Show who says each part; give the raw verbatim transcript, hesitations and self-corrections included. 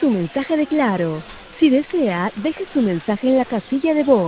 Speaker 1: su mensaje de Claro. Si desea, deje su mensaje en la casilla de voz.